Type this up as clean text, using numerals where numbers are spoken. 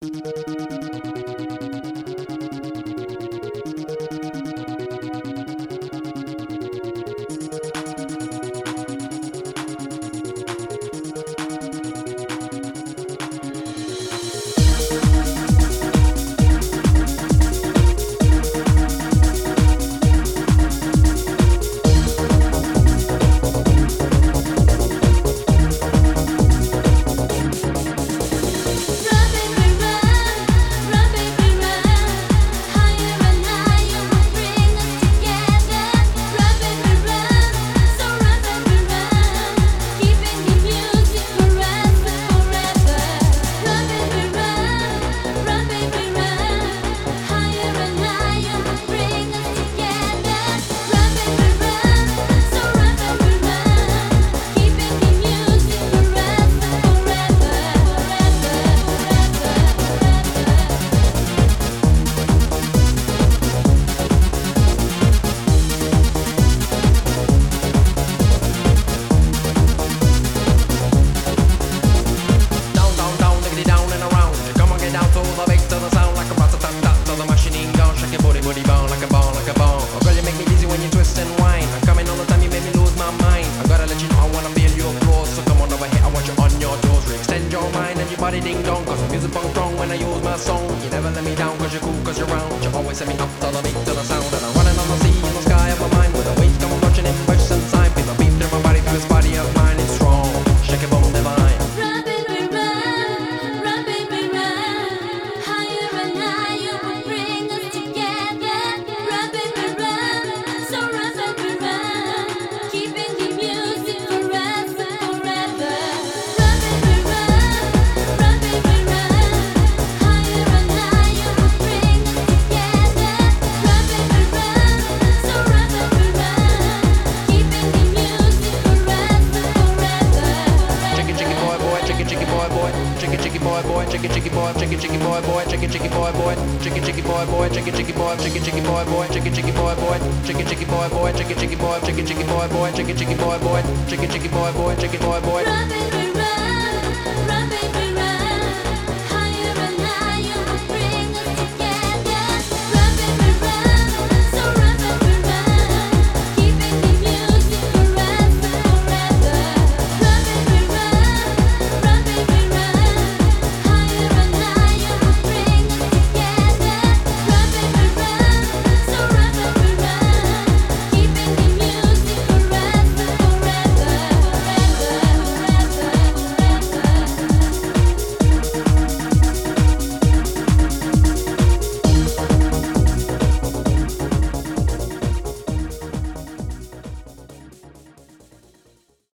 Body ding dong, cause the music bang strong when I use my song. You never let me down cause you're cool, cause you're round. You always set me up to the beat, to the sound. And I'm running on the sea, in the sky of my mind. With the waves come rushing in, bursts and sign. Feel the beat through my body, through this body of mine. It's strong, shake it, boom, divine. Run, baby, run, baby, run. Higher and higher will bring us together. Run, baby, run, so run, baby, run. Keeping the music for us forever. Run, baby, run, baby, run. Higher and higher will bring us together. Run, baby, run, so run, baby, run. Keeping the music for us forever. Chicky chicky boy boy, chicky chicky boy boy, chicky chicky boy boy, chicky chicky boy, chicky chicky boy boy, chicky chicky boy boy, chicky chicky boy boy, chicky chicky boy, chicky chicky boy boy, chicky chicky boy boy, chicky chicky boy boy, chicky chicky boy, chicky chicky boy boy, chicky chicky boy boy, chicky chicky boy boy, chicky boy boy. Run, baby,